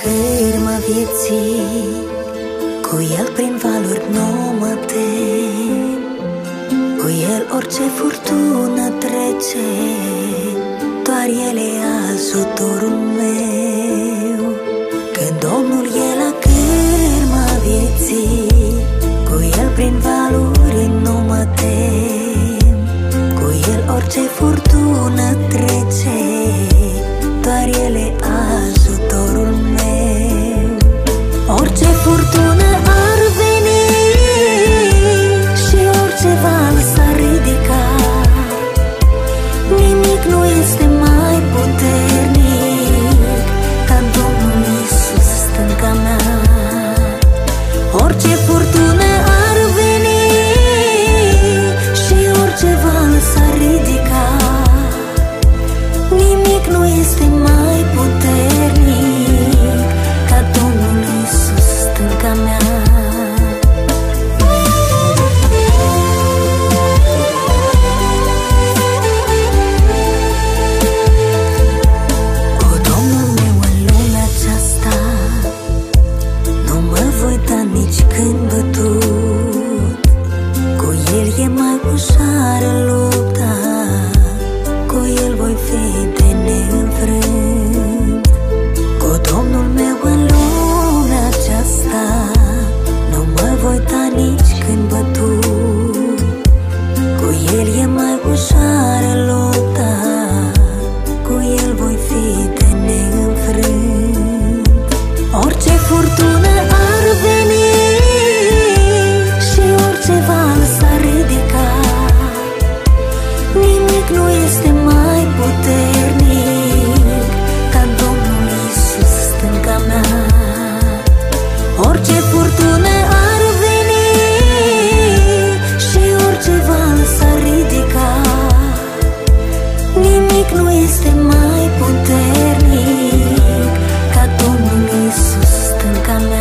cârmă vieții, cu el prin valuri nu mă tem, cu el orice furtună trece, doar el e ajutorul meu. Când Domnul e la cârma vieții, cu el prin valuri nu mă tem, cu el orice furtună trece, doar el e ajutorul meu. Orice furtună ar veni și orice val s-ar ridica, nimic nu este mai puternic ca Domnul Iisus, stânca mea. Orice furtună ar veni și orice val s-ar ridica, nimic nu este mai puternic ca Domnul Iisus, stânca mea. Cu Domnul meu în lumea aceasta nu mă voi da nici când bătut, cu el e mai ușoară lupta, cu el voi fi de neînfrânt. Cu Domnul meu în lumea aceasta nu mă voi da nici când bătut, cu el e mai ușoară lupta, cu el voi fi de neînfrânt. Orice furtună ar veni și orice val s-ar ridica, nimic nu este mai puternic ca Domnul Iisus, stânca mea. Orice furtună ar veni și orice val s-ar ridica, nimic nu este mai puternic ca Domnul Iisus, stânca mea.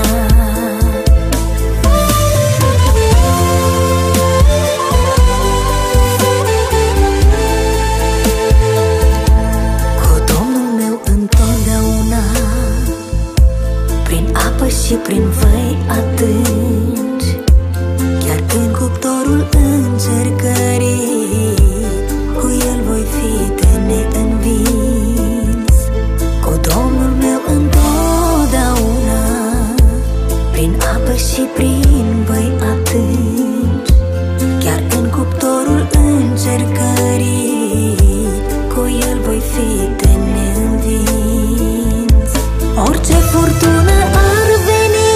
Și prin văi adânci, chiar în cuptorul încercării, cu el voi fi de neînvins. Cu Domnul meu întotdeauna, prin apă și prin văi adânci, chiar în cuptorul încercării, cu el voi fi de neînvins. Orice furtună ar veni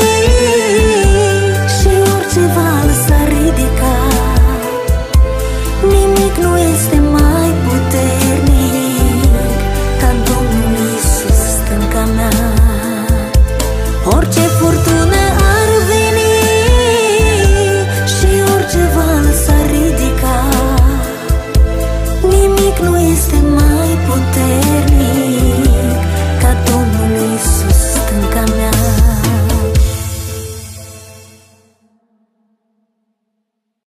și orice val s-ar ridica, nimic nu este mai puternic ca Domnul Iisus, stânca mea. Orice furtună ar veni și orice val s-ar ridica, nimic nu este mai puternic